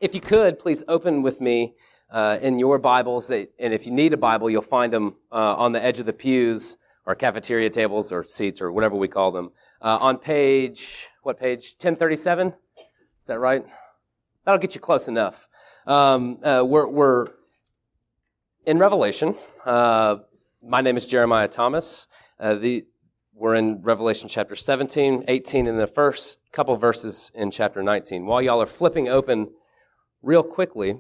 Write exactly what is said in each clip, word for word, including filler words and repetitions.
If you could, please open with me uh, in your Bibles, and if you need a Bible, you'll find them uh, on the edge of the pews or cafeteria tables or seats or whatever we call them. Uh, on page, what page? ten thirty-seven? Is that right? That'll get you close enough. Um, uh, we're, we're in Revelation. Uh, my name is Jeremiah Thomas. Uh, the We're in Revelation chapter seventeen, eighteen, and the first couple verses in chapter nineteen. While y'all are flipping open real quickly,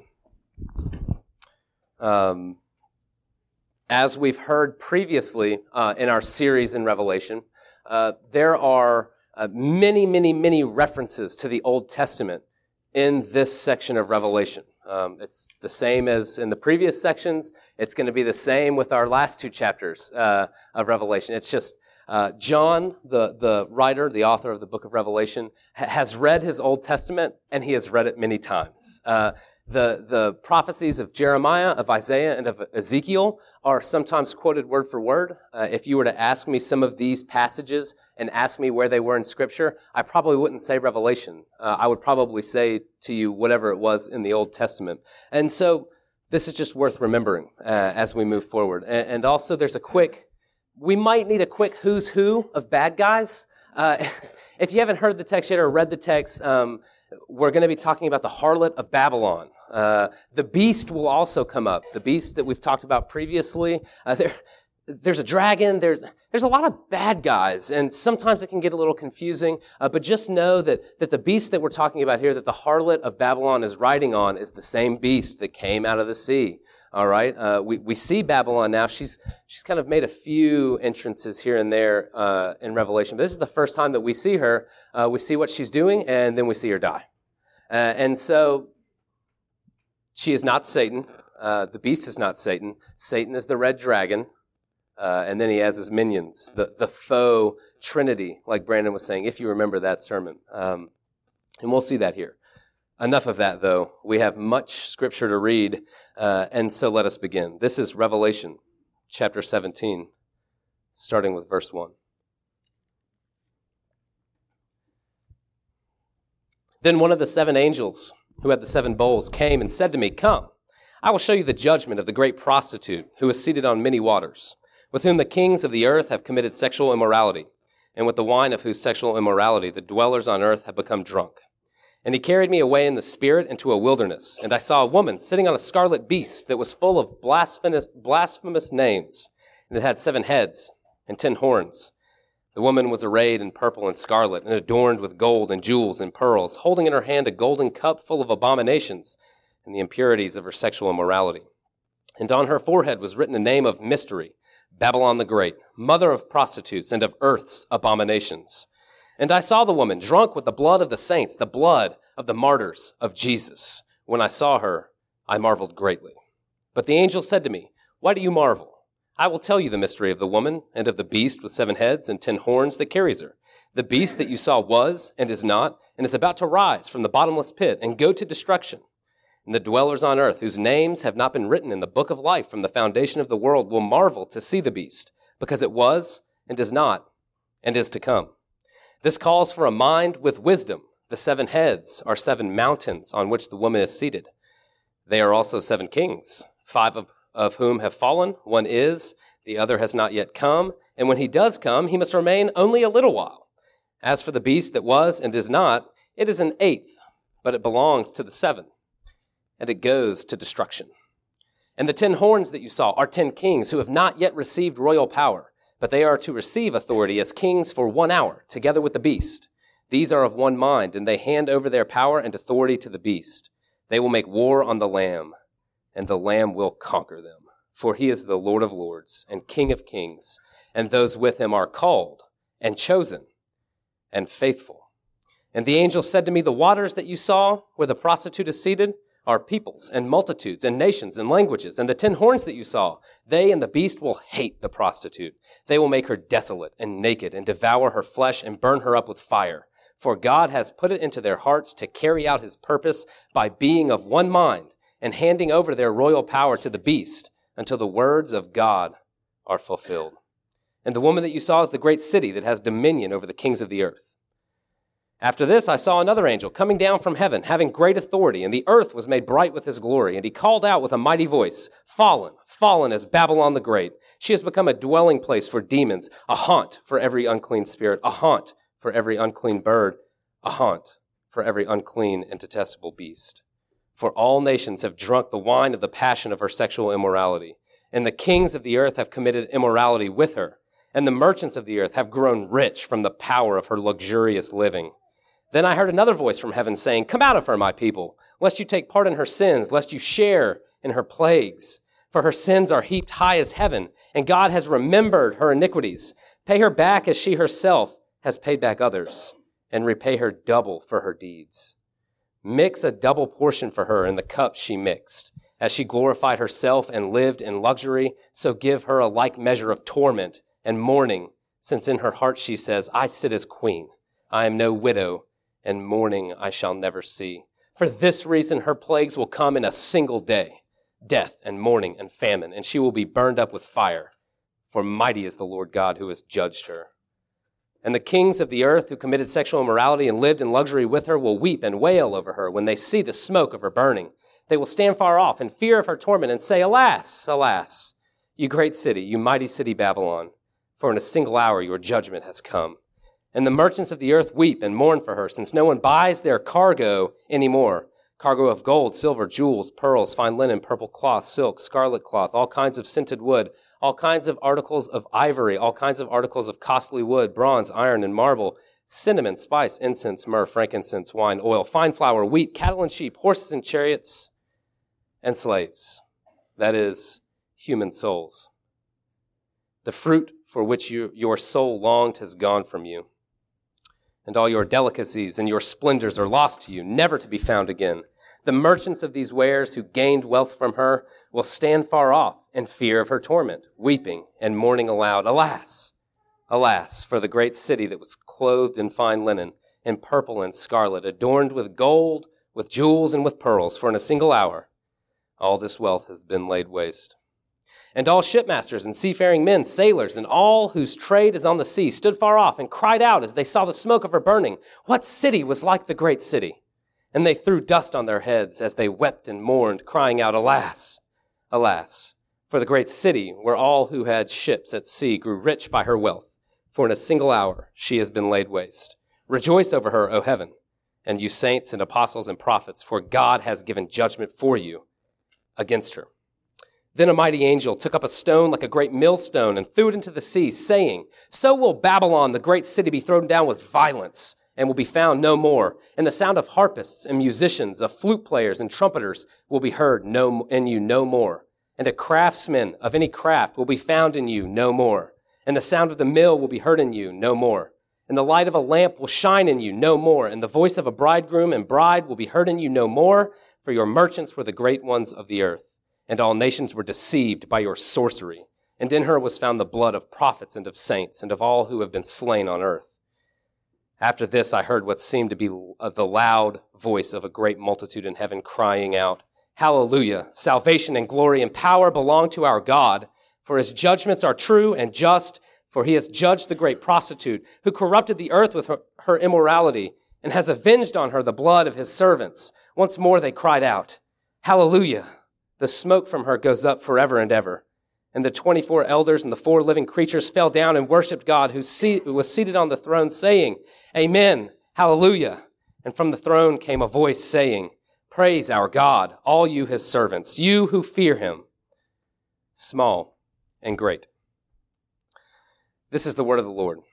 um, as we've heard previously uh, in our series in Revelation, uh, there are uh, many, many, many references to the Old Testament in this section of Revelation. Um, it's the same as in the previous sections. It's going to be the same with our last two chapters uh, of Revelation. It's just Uh, John, the, the writer, the author of the book of Revelation, ha- has read his Old Testament, and he has read it many times. Uh, the, the prophecies of Jeremiah, of Isaiah, and of Ezekiel are sometimes quoted word for word. Uh, if you were to ask me some of these passages and ask me where they were in Scripture, I probably wouldn't say Revelation. Uh, I would probably say to you whatever it was in the Old Testament. And so this is just worth remembering uh, as we move forward. And, and also there's a quick We might need a quick who's who of bad guys. Uh, if you haven't heard the text yet or read the text, um, we're going to be talking about the harlot of Babylon. Uh, the beast will also come up. The beast that we've talked about previously. Uh, there, there's a dragon. There's there's a lot of bad guys, and sometimes it can get a little confusing. Uh, but just know that that the beast that we're talking about here, that the harlot of Babylon is riding on, is the same beast that came out of the sea. All right, uh, we we see Babylon now. She's she's kind of made a few entrances here and there uh, in Revelation. But this is the first time that we see her. Uh, we see what she's doing, and then we see her die. Uh, and so she is not Satan. Uh, the beast is not Satan. Satan is the red dragon, uh, and then he has his minions, the the foe trinity, like Brandon was saying. If you remember that sermon, um, and we'll see that here. Enough of that, though. We have much Scripture to read, uh, and so let us begin. This is Revelation chapter seventeen, starting with verse one. Then one of the seven angels who had the seven bowls came and said to me, "Come, I will show you the judgment of the great prostitute who is seated on many waters, with whom the kings of the earth have committed sexual immorality, and with the wine of whose sexual immorality the dwellers on earth have become drunk. And he carried me away in the spirit into a wilderness, and I saw a woman sitting on a scarlet beast that was full of blasphemous, blasphemous names, and it had seven heads and ten horns. The woman was arrayed in purple and scarlet, and adorned with gold and jewels and pearls, holding in her hand a golden cup full of abominations and the impurities of her sexual immorality. And on her forehead was written a name of mystery, Babylon the Great, mother of prostitutes and of earth's abominations. And I saw the woman drunk with the blood of the saints, the blood of the martyrs of Jesus. When I saw her, I marveled greatly. But the angel said to me, 'Why do you marvel? I will tell you the mystery of the woman and of the beast with seven heads and ten horns that carries her. The beast that you saw was and is not, and is about to rise from the bottomless pit and go to destruction. And the dwellers on earth, whose names have not been written in the book of life from the foundation of the world, will marvel to see the beast, because it was and is not and is to come. This calls for a mind with wisdom. The seven heads are seven mountains on which the woman is seated. They are also seven kings, five of, of whom have fallen. One is, the other has not yet come. And when he does come, he must remain only a little while. As for the beast that was and is not, it is an eighth, but it belongs to the seven, and it goes to destruction. And the ten horns that you saw are ten kings who have not yet received royal power, but they are to receive authority as kings for one hour, together with the beast. These are of one mind, and they hand over their power and authority to the beast. They will make war on the Lamb, and the Lamb will conquer them. For he is the Lord of lords and King of kings, and those with him are called and chosen and faithful. And the angel said to me, the waters that you saw where the prostitute is seated are peoples and multitudes and nations and languages. And the ten horns that you saw, they and the beast will hate the prostitute. They will make her desolate and naked and devour her flesh and burn her up with fire. For God has put it into their hearts to carry out his purpose by being of one mind and handing over their royal power to the beast until the words of God are fulfilled. And the woman that you saw is the great city that has dominion over the kings of the earth. After this, I saw another angel coming down from heaven, having great authority, and the earth was made bright with his glory. And he called out with a mighty voice, Fallen, fallen is Babylon the Great. She has become a dwelling place for demons, a haunt for every unclean spirit, a haunt for every unclean bird, a haunt for every unclean and detestable beast. For all nations have drunk the wine of the passion of her sexual immorality, and the kings of the earth have committed immorality with her, and the merchants of the earth have grown rich from the power of her luxurious living. Then I heard another voice from heaven saying, Come out of her, my people, lest you take part in her sins, lest you share in her plagues. For her sins are heaped high as heaven, and God has remembered her iniquities. Pay her back as she herself has paid back others, and repay her double for her deeds. Mix a double portion for her in the cup she mixed. As she glorified herself and lived in luxury, so give her a like measure of torment and mourning, since in her heart she says, I sit as queen. I am no widow, and mourning I shall never see. For this reason her plagues will come in a single day, death and mourning and famine, and she will be burned up with fire. For mighty is the Lord God who has judged her. And the kings of the earth who committed sexual immorality and lived in luxury with her will weep and wail over her when they see the smoke of her burning. They will stand far off in fear of her torment and say, Alas, alas, you great city, you mighty city Babylon, for in a single hour your judgment has come. And the merchants of the earth weep and mourn for her, since no one buys their cargo anymore. Cargo of gold, silver, jewels, pearls, fine linen, purple cloth, silk, scarlet cloth, all kinds of scented wood, all kinds of articles of ivory, all kinds of articles of costly wood, bronze, iron, and marble, cinnamon, spice, incense, myrrh, frankincense, wine, oil, fine flour, wheat, cattle and sheep, horses and chariots, and slaves. That is, human souls. The fruit for which you, your soul longed has gone from you, and all your delicacies and your splendors are lost to you, never to be found again. The merchants of these wares who gained wealth from her will stand far off in fear of her torment, weeping and mourning aloud, Alas, alas, for the great city that was clothed in fine linen, in purple and scarlet, adorned with gold, with jewels, and with pearls, for in a single hour all this wealth has been laid waste. And all shipmasters and seafaring men, sailors, and all whose trade is on the sea stood far off and cried out as they saw the smoke of her burning, What city was like the great city? And they threw dust on their heads as they wept and mourned, crying out, Alas, alas, for the great city where all who had ships at sea grew rich by her wealth, for in a single hour she has been laid waste. Rejoice over her, O heaven, and you saints and apostles and prophets, for God has given judgment for you against her. Then a mighty angel took up a stone like a great millstone and threw it into the sea, saying, So will Babylon, the great city, be thrown down with violence and will be found no more. And the sound of harpists and musicians, of flute players and trumpeters will be heard no, in you no more. And a craftsman of any craft will be found in you no more. And the sound of the mill will be heard in you no more. And the light of a lamp will shine in you no more. And the voice of a bridegroom and bride will be heard in you no more. For your merchants were the great ones of the earth. And all nations were deceived by your sorcery. And in her was found the blood of prophets and of saints and of all who have been slain on earth. After this, I heard what seemed to be the loud voice of a great multitude in heaven crying out, Hallelujah! Salvation and glory and power belong to our God, for his judgments are true and just, for he has judged the great prostitute who corrupted the earth with her, her immorality and has avenged on her the blood of his servants. Once more they cried out, Hallelujah! The smoke from her goes up forever and ever. And the twenty-four elders and the four living creatures fell down and worshipped God who, see, who was seated on the throne, saying, Amen, hallelujah. And from the throne came a voice saying, Praise our God, all you his servants, you who fear him, small and great. This is the word of the Lord.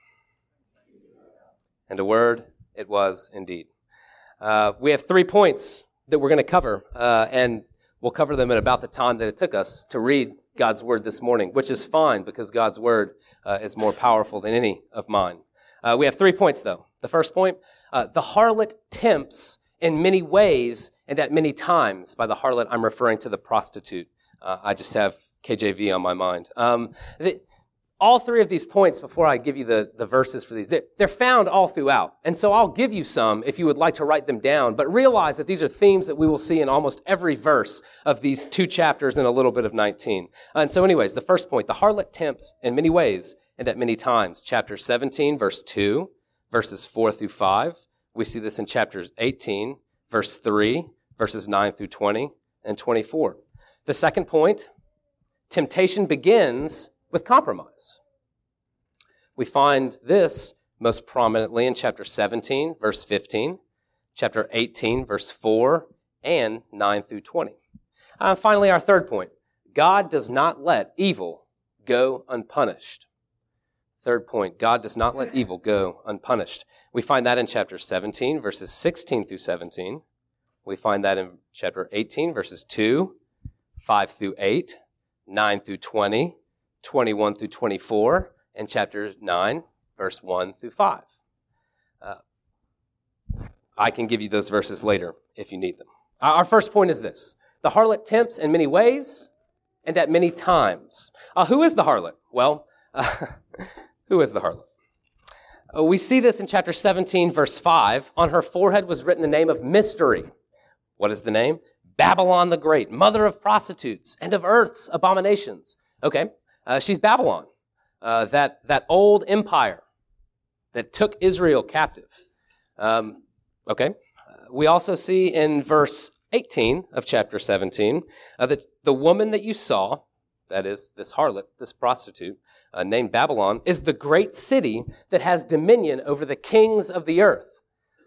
And a word it was indeed. Uh, we have three points that we're going to cover, uh, and we'll cover them in about the time that it took us to read God's word this morning, which is fine because God's word uh, is more powerful than any of mine. Uh, we have three points, though. The first point, uh, the harlot tempts in many ways and at many times. By the harlot, I'm referring to the prostitute. Uh, I just have K J V on my mind. Um, the, all three of these points, before I give you the, the verses for these, they're, they're found all throughout. And so I'll give you some if you would like to write them down, but realize that these are themes that we will see in almost every verse of these two chapters and a little bit of nineteen. And so anyways, the first point, the harlot tempts in many ways and at many times. Chapter seventeen, verse two, verses four through five, We see this in chapters eighteen, verse three, verses nine through twenty, and twenty-four. The second point, temptation begins with compromise. We find this most prominently in chapter seventeen, verse fifteen, chapter eighteen, verse four, and nine through twenty. Uh, finally, our third point, God does not let evil go unpunished. Third point, God does not let evil go unpunished. We find that in chapter seventeen, verses sixteen through seventeen. We find that in chapter eighteen, verses two, five through eight, nine through twenty, twenty-one through twenty-four, and chapter nine, verse one through five. Uh, I can give you those verses later if you need them. Our first point is this. The harlot tempts in many ways and at many times. Uh, who is the harlot? Well, uh, who is the harlot? Uh, we see this in chapter seventeen, verse five. On her forehead was written the name of mystery. What is the name? Babylon the Great, mother of prostitutes and of earth's abominations. Okay, uh, she's Babylon, uh, that, that old empire that took Israel captive. Um, okay, uh, we also see in verse eighteen of chapter seventeen uh, that the woman that you saw, that is this harlot, this prostitute, uh, named Babylon, is the great city that has dominion over the kings of the earth.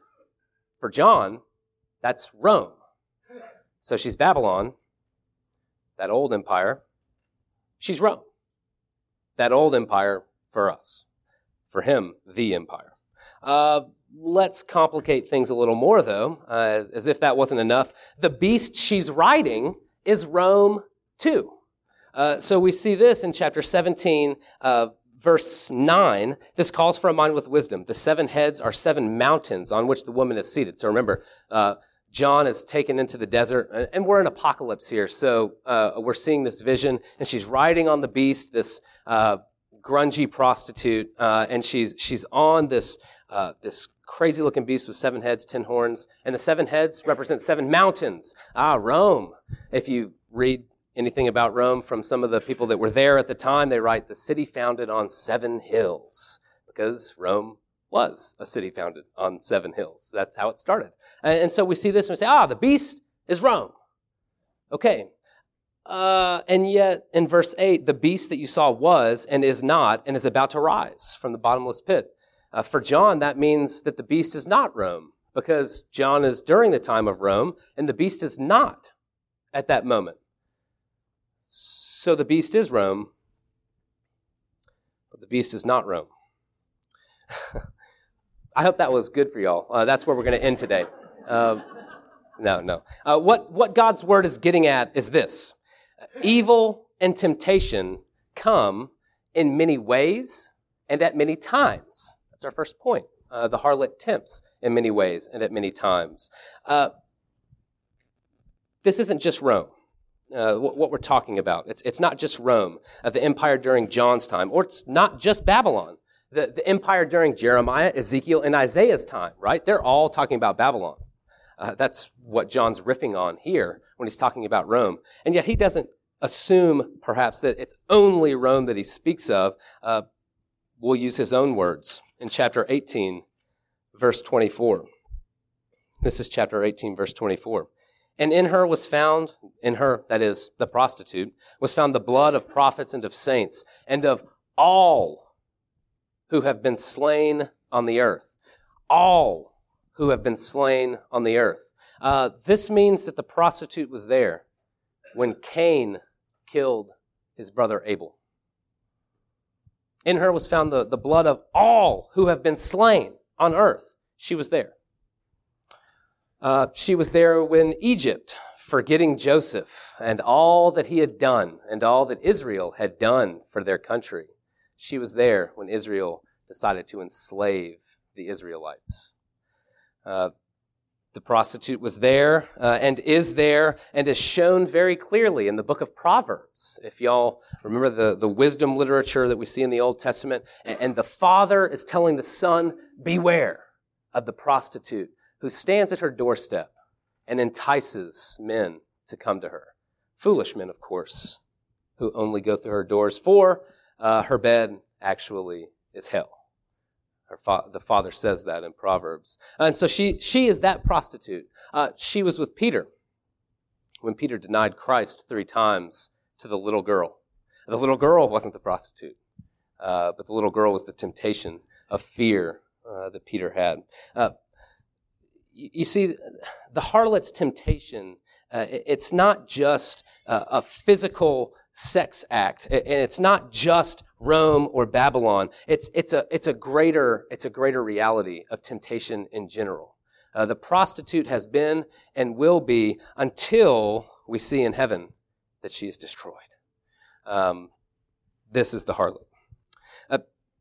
For John, that's Rome. So she's Babylon, that old empire. She's Rome, that old empire for us. For him, the empire. Uh, let's complicate things a little more, though, uh, as, as if that wasn't enough. The beast she's riding is Rome, too. Uh, so we see this in chapter seventeen, uh, verse nine. This calls for a mind with wisdom. The seven heads are seven mountains on which the woman is seated. So remember, uh, John is taken into the desert, and we're in apocalypse here. So uh, we're seeing this vision, and she's riding on the beast, this uh, grungy prostitute, uh, and she's she's on this uh, this crazy-looking beast with seven heads, ten horns, and the seven heads represent seven mountains. Ah, Rome. If you read anything about Rome from some of the people that were there at the time, they write the city founded on seven hills, because Rome was a city founded on seven hills. That's how it started. And, and so we see this and we say, ah, the beast is Rome. Okay. Uh, and yet in verse eight, the beast that you saw was and is not and is about to rise from the bottomless pit. Uh, for John, that means that the beast is not Rome, because John is during the time of Rome and the beast is not at that moment. So the beast is Rome, but the beast is not Rome. I hope that was good for y'all. Uh, that's where we're going to end today. Um, no, no. Uh, what, what God's word is getting at is this. Evil and temptation come in many ways and at many times. That's our first point. Uh, the harlot tempts in many ways and at many times. Uh, this isn't just Rome. Uh, what, what we're talking about. It's, it's not just Rome, uh, the empire during John's time, or it's not just Babylon. The, the empire during Jeremiah, Ezekiel, and Isaiah's time, right? They're all talking about Babylon. Uh, that's what John's riffing on here when he's talking about Rome. And yet he doesn't assume, perhaps, that it's only Rome that he speaks of. Uh, we'll use his own words in chapter eighteen, verse twenty-four. This is chapter eighteen, verse twenty-four. And in her was found, in her, that is, the prostitute, was found the blood of prophets and of saints, and of all who have been slain on the earth. All who have been slain on the earth. Uh, this means that the prostitute was there when Cain killed his brother Abel. In her was found the, the blood of all who have been slain on earth. She was there. Uh, she was there when Egypt, forgetting Joseph and all that he had done and all that Israel had done for their country, she was there when Israel decided to enslave the Israelites. Uh, the prostitute was there uh, and is there and is shown very clearly in the book of Proverbs. If y'all remember the, the wisdom literature that we see in the Old Testament, and, and the father is telling the son, beware of the prostitute who stands at her doorstep and entices men to come to her. Foolish men, of course, who only go through her doors, for uh, her bed actually is hell. Her fa- the father says that in Proverbs. And so she, she is that prostitute. Uh, she was with Peter when Peter denied Christ three times to the little girl. The little girl wasn't the prostitute, uh, but the little girl was the temptation of fear uh, that Peter had. Uh, you, you see, the harlot's temptation, uh, it, it's not just uh, a physical sex act, and it's not just Rome or Babylon. It's it's a it's a greater it's a greater reality of temptation in general. Uh, the prostitute has been and will be until we see in heaven that she is destroyed. Um, this is the harlot. Uh,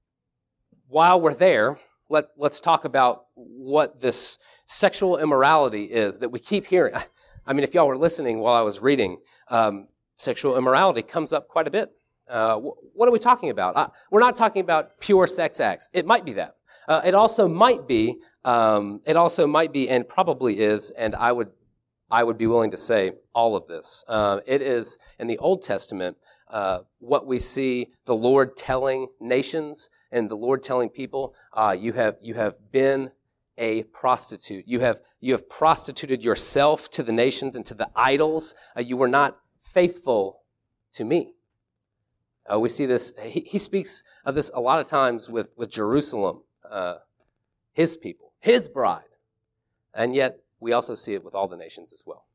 while we're there, let let's talk about what this sexual immorality is that we keep hearing. I mean, if y'all were listening while I was reading, um, sexual immorality comes up quite a bit. Uh, what are we talking about? Uh, we're not talking about pure sex acts. It might be that. Uh, it also might be. Um, it also might be, and probably is. And I would, I would be willing to say all of this. Uh, it is in the Old Testament uh, what we see the Lord telling nations and the Lord telling people: uh, you have, you have been a prostitute. You have, you have prostituted yourself to the nations and to the idols. Uh, you were not faithful to me. Uh, we see this, he, he speaks of this a lot of times with, with Jerusalem, uh, his people, his bride. And yet we also see it with all the nations as well.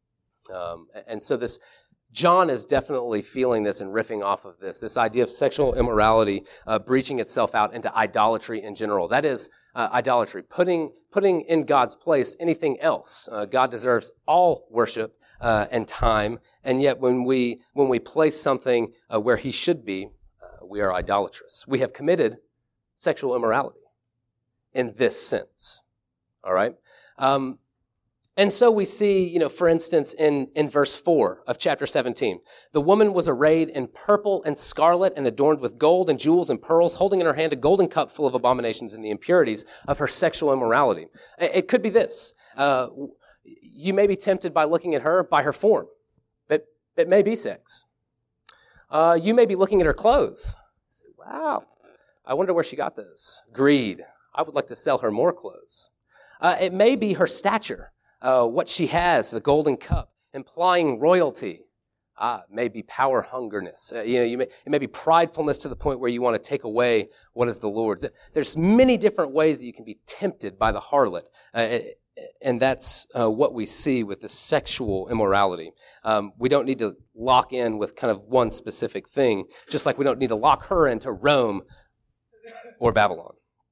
Um, and so this, John is definitely feeling this and riffing off of this, this idea of sexual immorality uh, breaching itself out into idolatry in general. That is uh, idolatry, putting, putting in God's place anything else. Uh, God deserves all worship Uh, and time, and yet when we when we place something uh, where he should be, uh, we are idolatrous. We have committed sexual immorality in this sense. All right, um, and so we see, you know, for instance, in in verse four of chapter seventeen, the woman was arrayed in purple and scarlet and adorned with gold and jewels and pearls, holding in her hand a golden cup full of abominations and the impurities of her sexual immorality. It could be this. Uh, You may be tempted by looking at her by her form. It, it may be sex. Uh, you may be looking at her clothes. Say, wow, I wonder where she got those. Greed. I would like to sell her more clothes. Uh, it may be her stature, uh, what she has, the golden cup, implying royalty. Ah, it may be power hungerness. Uh, you know, you may, it may be pridefulness to the point where you want to take away what is the Lord's. There's many different ways that you can be tempted by the harlot. Uh, it, And that's uh, what we see with the sexual immorality. Um, we don't need to lock in with kind of one specific thing, just like we don't need to lock her into Rome or Babylon.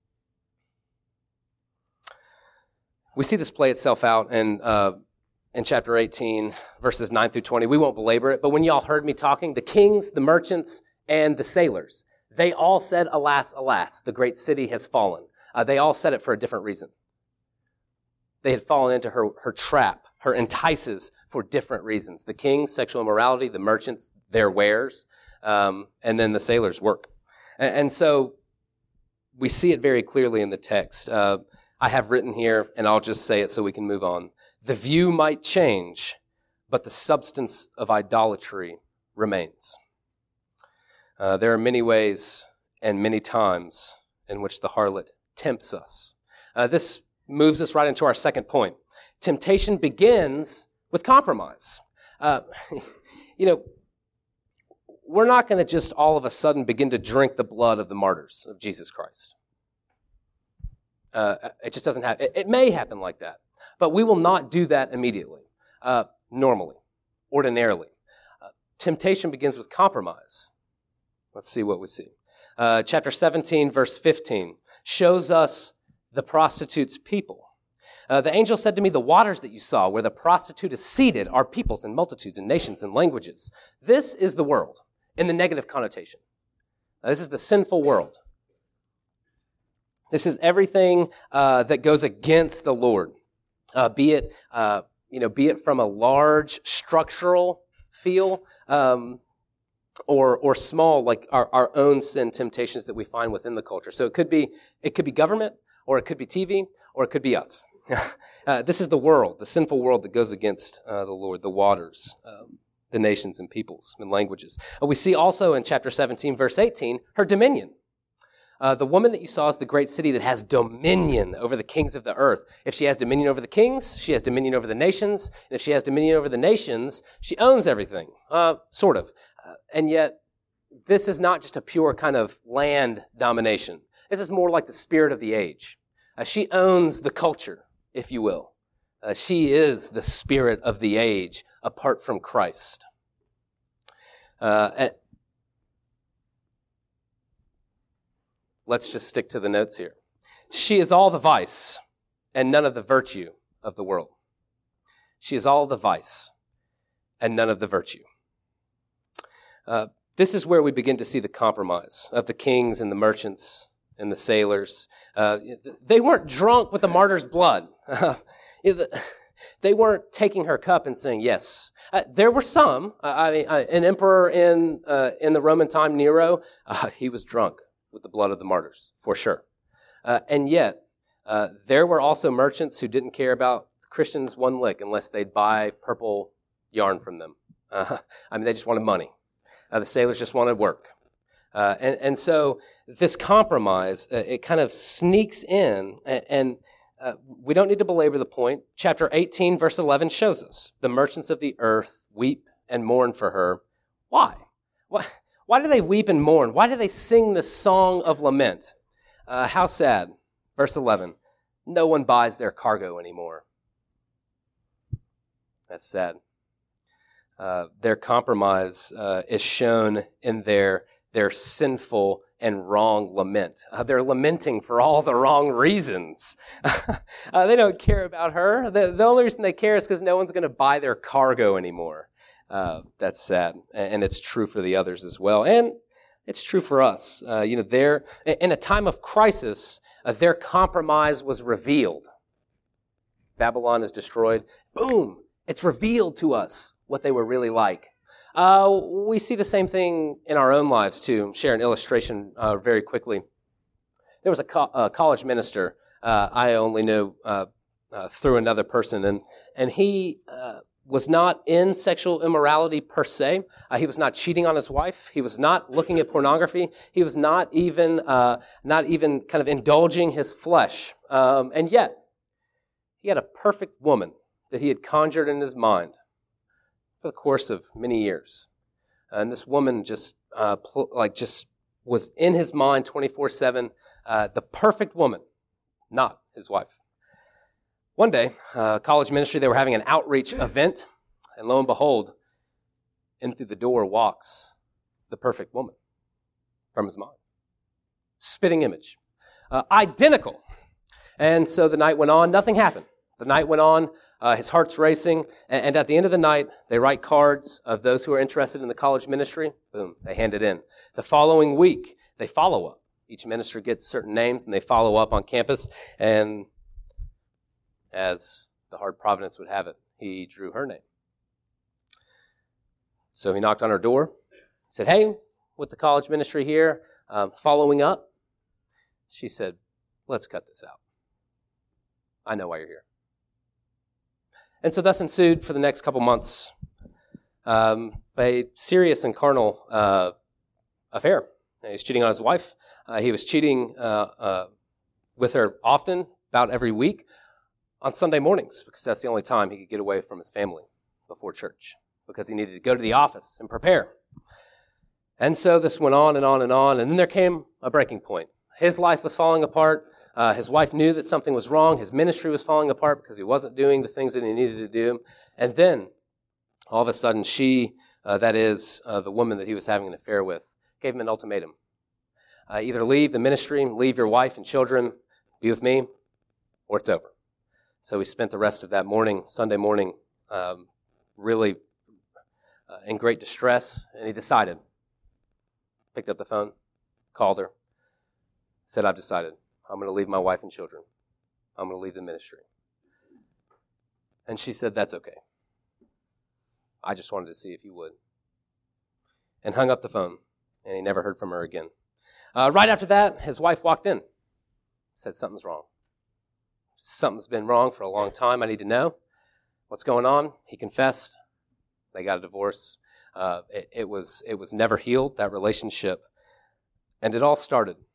We see this play itself out in, uh, in chapter eighteen, verses nine through twenty. We won't belabor it, but when y'all heard me talking, the kings, the merchants, and the sailors, they all said, alas, alas, the great city has fallen. Uh, they all said it for a different reason. They had fallen into her, her trap, her entices for different reasons. The kings, sexual immorality, the merchants, their wares, um, and then the sailors' work. And, and so we see it very clearly in the text. Uh, I have written here, and I'll just say it so we can move on. The view might change, but the substance of idolatry remains. Uh, there are many ways and many times in which the harlot tempts us. Uh, this moves us right into our second point. Temptation begins with compromise. Uh, you know, we're not going to just all of a sudden begin to drink the blood of the martyrs of Jesus Christ. Uh, it just doesn't happen. It, it may happen like that, but we will not do that immediately, uh, normally, ordinarily. Uh, temptation begins with compromise. Let's see what we see. Uh, chapter seventeen, verse fifteen, shows us the prostitute's people. Uh, the angel said to me, the waters that you saw where the prostitute is seated are peoples and multitudes and nations and languages. This is the world in the negative connotation. Now, this is the sinful world. This is everything uh, that goes against the Lord, uh, be it uh, you know, be it from a large structural feel um, or or small, like our, our own sin temptations that we find within the culture. So it could be it could be government, or it could be T V, or it could be us. uh, this is the world, the sinful world that goes against uh, the Lord, the waters, um, the nations and peoples and languages. Uh, we see also in chapter seventeen, verse eighteen, her dominion. Uh, the woman that you saw is the great city that has dominion over the kings of the earth. If she has dominion over the kings, she has dominion over the nations. And if she has dominion over the nations, she owns everything, uh, sort of. Uh, and yet, this is not just a pure kind of land domination. This is more like the spirit of the age. Uh, she owns the culture, if you will. Uh, she is the spirit of the age apart from Christ. Uh, and let's just stick to the notes here. She is all the vice and none of the virtue of the world. She is all the vice and none of the virtue. Uh, this is where we begin to see the compromise of the kings and the merchants and the sailors. Uh, they weren't drunk with the martyr's blood. They weren't taking her cup and saying, yes. Uh, there were some. Uh, I mean, uh, an emperor in uh, in the Roman time, Nero, uh, he was drunk with the blood of the martyrs, for sure. Uh, and yet, uh, there were also merchants who didn't care about Christians one lick unless they'd buy purple yarn from them. Uh, I mean, they just wanted money. Uh, the sailors just wanted work. Uh, and, and so this compromise, uh, it kind of sneaks in, and, and uh, we don't need to belabor the point. Chapter eighteen, verse eleven shows us, the merchants of the earth weep and mourn for her. Why? Why, why do they weep and mourn? Why do they sing this song of lament? Uh, how sad. Verse eleven, no one buys their cargo anymore. That's sad. Uh, their compromise uh, is shown in their their sinful and wrong lament. Uh, they're lamenting for all the wrong reasons. uh, they don't care about her. The, the only reason they care is because no one's going to buy their cargo anymore. Uh, that's sad, and it's true for the others as well, and it's true for us. Uh, you know, they're in a time of crisis. Uh, their compromise was revealed. Babylon is destroyed. Boom! It's revealed to us what they were really like. Uh, we see the same thing in our own lives, too. Share an illustration uh, very quickly. There was a, co- a college minister uh, I only knew uh, uh, through another person, and, and he uh, was not in sexual immorality per se. Uh, he was not cheating on his wife. He was not looking at pornography. He was not even uh, not even kind of indulging his flesh. Um, and yet, he had a perfect woman that he had conjured in his mind for the course of many years. And this woman just uh, pl- like just was in his mind twenty-four seven, uh, the perfect woman, not his wife. One day, uh, college ministry, they were having an outreach event, and lo and behold, in through the door walks the perfect woman from his mind. Spitting image. Uh, identical. And so the night went on, nothing happened. The night went on, uh, his heart's racing, and, and at the end of the night, they write cards of those who are interested in the college ministry. Boom, they hand it in. The following week, they follow up. Each minister gets certain names, and they follow up on campus, and as the hard providence would have it, he drew her name. So he knocked on her door, said, hey, with the college ministry here, um, following up. She said, let's cut this out. I know why you're here. And so thus ensued for the next couple months um, a serious and carnal uh, affair. He was cheating on his wife. Uh, he was cheating uh, uh, with her often, about every week, on Sunday mornings, because that's the only time he could get away from his family before church, because he needed to go to the office and prepare. And so this went on and on and on, and then there came a breaking point. His life was falling apart. Uh, his wife knew that something was wrong. His ministry was falling apart because he wasn't doing the things that he needed to do. And then, all of a sudden, she, uh, that is, uh, the woman that he was having an affair with, gave him an ultimatum. Uh, either leave the ministry, leave your wife and children, be with me, or it's over. So he spent the rest of that morning, Sunday morning, um, really uh, in great distress, and he decided. Picked up the phone, called her, said, I've decided. I'm going to leave my wife and children. I'm going to leave the ministry. And she said, that's okay. I just wanted to see if you would. And hung up the phone, and he never heard from her again. Uh, right after that, his wife walked in, said something's wrong. Something's been wrong for a long time. I need to know what's going on. He confessed. They got a divorce. Uh, it, it was it was never healed, that relationship. And it all started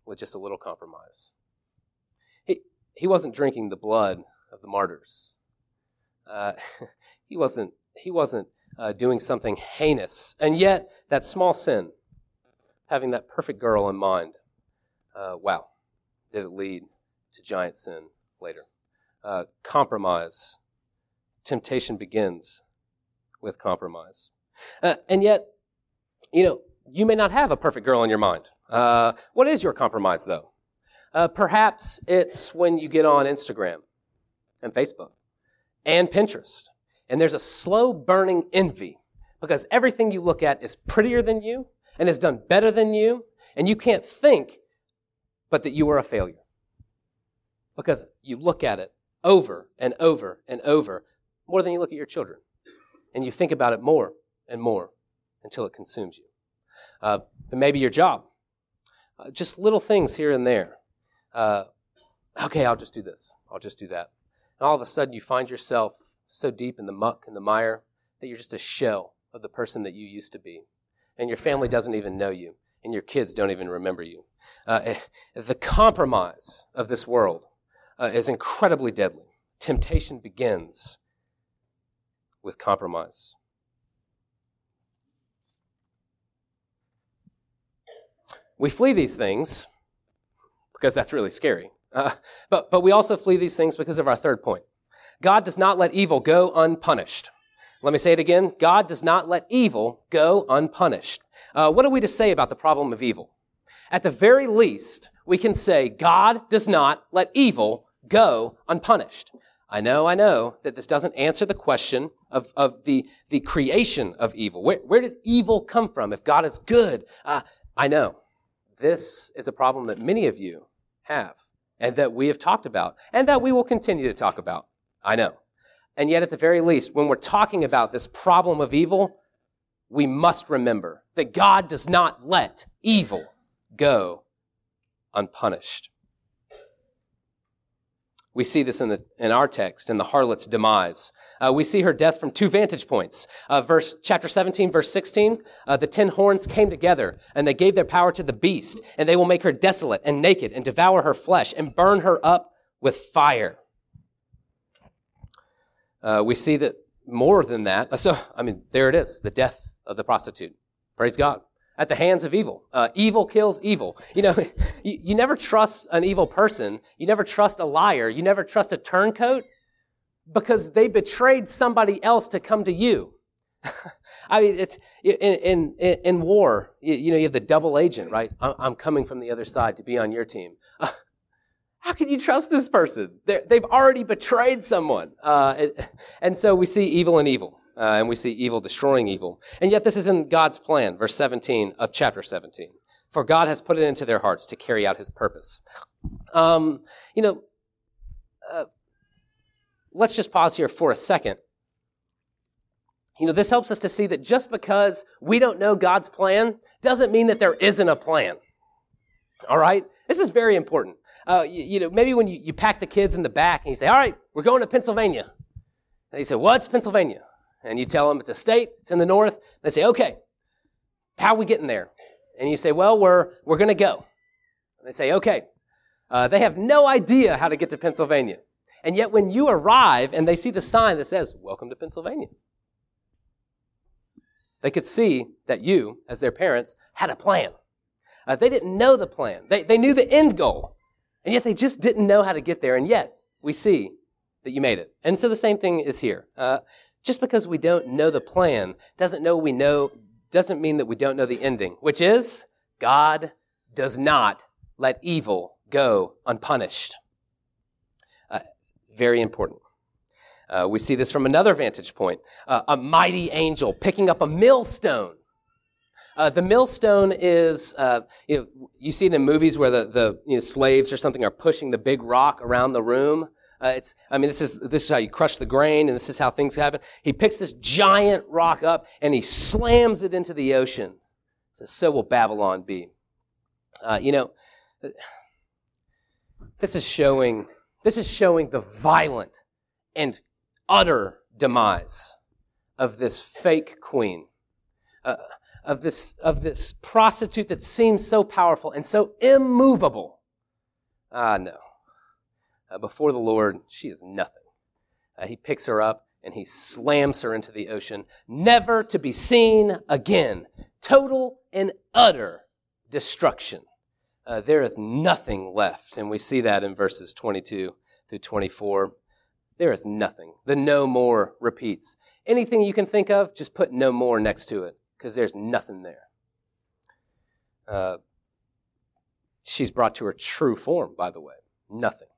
with just a little compromise. He, he wasn't drinking the blood of the martyrs. Uh, he wasn't, he wasn't uh, doing something heinous. And yet, that small sin, having that perfect girl in mind, uh, wow, did it lead to giant sin later. Uh, compromise. Temptation begins with compromise. Uh, and yet, you know, you may not have a perfect girl in your mind. Uh, what is your compromise, though? Uh, perhaps it's when you get on Instagram and Facebook and Pinterest, and there's a slow-burning envy because everything you look at is prettier than you and is done better than you, and you can't think but that you are a failure because you look at it over and over and over more than you look at your children, and you think about it more and more until it consumes you. Uh, maybe your job. Uh, just little things here and there. Uh, okay, I'll just do this. I'll just do that. And all of a sudden you find yourself so deep in the muck and the mire that you're just a shell of the person that you used to be. And your family doesn't even know you. And your kids don't even remember you. Uh, the compromise of this world uh, is incredibly deadly. Temptation begins with compromise. We flee these things because that's really scary. Uh, but, but we also flee these things because of our third point. God does not let evil go unpunished. Let me say it again. God does not let evil go unpunished. Uh, what are we to say about the problem of evil? At the very least, we can say God does not let evil go unpunished. I know, I know that this doesn't answer the question of, of the, the creation of evil. Where, where did evil come from if God is good? Uh, I know. This is a problem that many of you have and that we have talked about and that we will continue to talk about. I know. And yet at the very least, when we're talking about this problem of evil, we must remember that God does not let evil go unpunished. We see this in the in our text, in the harlot's demise. Uh, we see her death from two vantage points. Uh, verse chapter seventeen, verse sixteen, uh, the ten horns came together, and they gave their power to the beast, and they will make her desolate and naked, and devour her flesh, and burn her up with fire. Uh, we see that more than that. Uh, so, I mean, there it is, the death of the prostitute. Praise God. At the hands of evil. Uh, evil kills evil. You know, you, you never trust an evil person. You never trust a liar. You never trust a turncoat because they betrayed somebody else to come to you. I mean, it's in, in, in war, you, you know, you have the double agent, right? I'm coming from the other side to be on your team. Uh, how can you trust this person? They're, they've already betrayed someone. Uh, and, and so we see evil and evil. Uh, and we see evil destroying evil. And yet this is in God's plan, verse seventeen of chapter seventeen. For God has put it into their hearts to carry out his purpose. Um, you know, uh, let's just pause here for a second. You know, this helps us to see that just because we don't know God's plan doesn't mean that there isn't a plan. All right? This is very important. Uh, you, you know, maybe when you, you pack the kids in the back and you say, all right, we're going to Pennsylvania. And they say, what's Pennsylvania? And you tell them it's a state, it's in the north. They say, okay, how are we getting there? And you say, well, we're we're going to go. And they say, okay. Uh, they have no idea how to get to Pennsylvania. And yet when you arrive and they see the sign that says, welcome to Pennsylvania, they could see that you, as their parents, had a plan. Uh, they didn't know the plan. They, they knew the end goal. And yet they just didn't know how to get there. And yet we see that you made it. And so the same thing is here. Uh, Just because we don't know the plan doesn't know we know doesn't mean that we don't know the ending, which is God does not let evil go unpunished. Uh, very important. Uh, we see this from another vantage point. Uh, a mighty angel picking up a millstone. Uh, the millstone is, uh, you know, you see it in movies where the, the you know, slaves or something are pushing the big rock around the room. Uh, it's, I mean, this is, this is how you crush the grain, and this is how things happen. He picks this giant rock up, and he slams it into the ocean. So, so will Babylon be. Uh, you know, this is showing, this is showing the violent and utter demise of this fake queen. uh, of this of this prostitute that seems so powerful and so immovable. Ah, no. Uh, before the Lord, she is nothing. Uh, he picks her up and he slams her into the ocean, never to be seen again. Total and utter destruction. Uh, there is nothing left, and we see that in verses twenty-two through twenty-four. There is nothing. The no more repeats. Anything you can think of, just put no more next to it, because there's nothing there. Uh, she's brought to her true form, by the way. Nothing.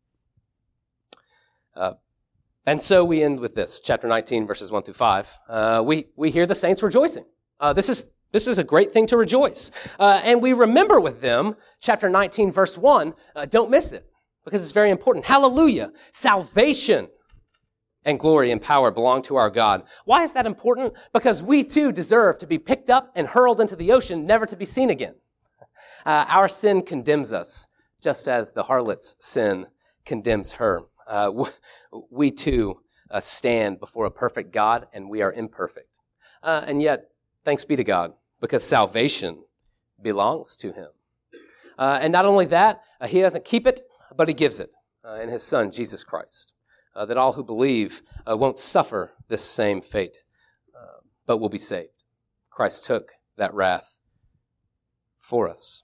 Uh, and so we end with this, chapter nineteen, verses one through five. Uh, we, we hear the saints rejoicing. Uh, this is This is a great thing to rejoice. Uh, and we remember with them, chapter nineteen, verse one, uh, don't miss it, because it's very important. Hallelujah. Salvation and glory and power belong to our God. Why is that important? Because we too deserve to be picked up and hurled into the ocean, never to be seen again. Uh, our sin condemns us, just as the harlot's sin condemns her. Uh, we too uh, stand before a perfect God, and we are imperfect. Uh, and yet, thanks be to God, because salvation belongs to him. Uh, and not only that, uh, he doesn't keep it, but he gives it uh, in his son, Jesus Christ, uh, that all who believe uh, won't suffer this same fate, uh, but will be saved. Christ took that wrath for us.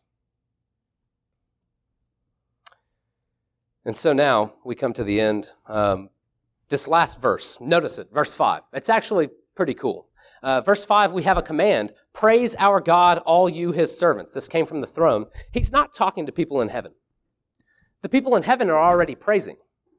And so now we come to the end. Um, this last verse, notice it, verse five. It's actually pretty cool. Uh, verse five, we have a command, praise our God, all you his servants. This came from the throne. He's not talking to people in heaven. The people in heaven are already praising.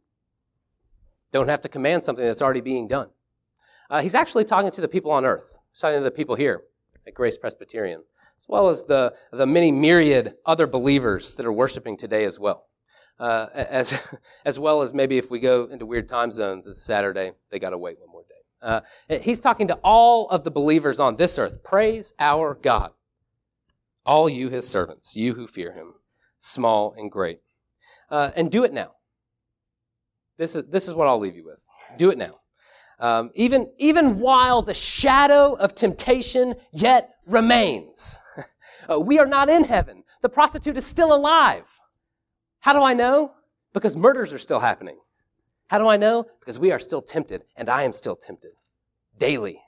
Don't have to command something that's already being done. Uh, he's actually talking to the people on earth, he's talking to the people here at Grace Presbyterian, as well as the, the many myriad other believers that are worshiping today as well. Uh, as, as well as maybe if we go into weird time zones, it's Saturday, they got to wait one more day. Uh, he's talking to all of the believers on this earth. Praise our God, all you his servants, you who fear him, small and great. Uh, and do it now. This is, this is what I'll leave you with. Do it now. Um, even, even while the shadow of temptation yet remains. uh, we are not in heaven. The prostitute is still alive. How do I know? Because murders are still happening. How do I know? Because we are still tempted, and I am still tempted daily.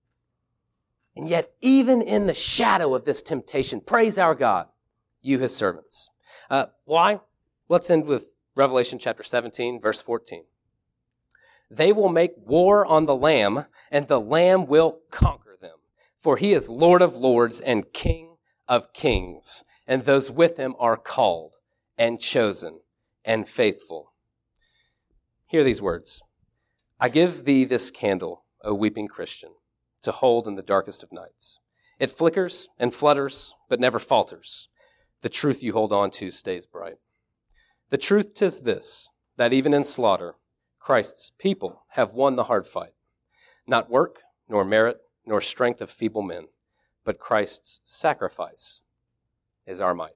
And yet, even in the shadow of this temptation, praise our God, you his servants. Uh, why? Let's end with Revelation chapter seventeen, verse fourteen. They will make war on the Lamb, and the Lamb will conquer them. For he is Lord of lords and King of kings, and those with him are called and chosen and faithful. Hear these words. I give thee this candle, O weeping Christian, to hold in the darkest of nights. It flickers and flutters, but never falters. The truth you hold on to stays bright. The truth 'tis this, that even in slaughter, Christ's people have won the hard fight. Not work, nor merit, nor strength of feeble men, but Christ's sacrifice is our might.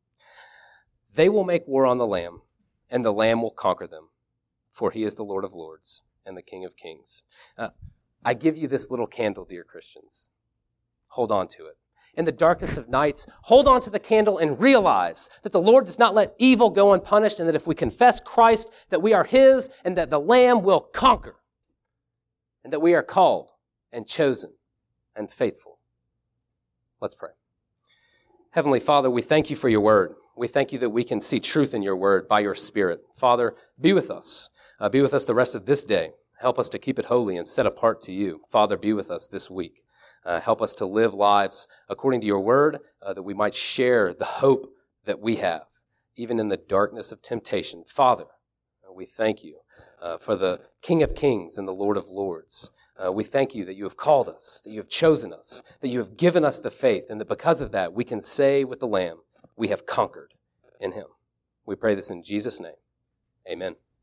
They will make war on the Lamb, and the Lamb will conquer them, for he is the Lord of lords and the King of kings. Uh, I give you this little candle, dear Christians. Hold on to it. In the darkest of nights, hold on to the candle and realize that the Lord does not let evil go unpunished, and that if we confess Christ, that we are his, and that the Lamb will conquer, and that we are called and chosen and faithful. Let's pray. Heavenly Father, we thank you for your word. We thank you that we can see truth in your word by your Spirit. Father, be with us. Uh, be with us the rest of this day. Help us to keep it holy and set apart to you. Father, be with us this week. Uh, help us to live lives according to your word, uh, that we might share the hope that we have, even in the darkness of temptation. Father, uh, we thank you uh, for the King of kings and the Lord of lords. Uh, we thank you that you have called us, that you have chosen us, that you have given us the faith, and that because of that, we can say with the Lamb, we have conquered in him. We pray this in Jesus' name. Amen.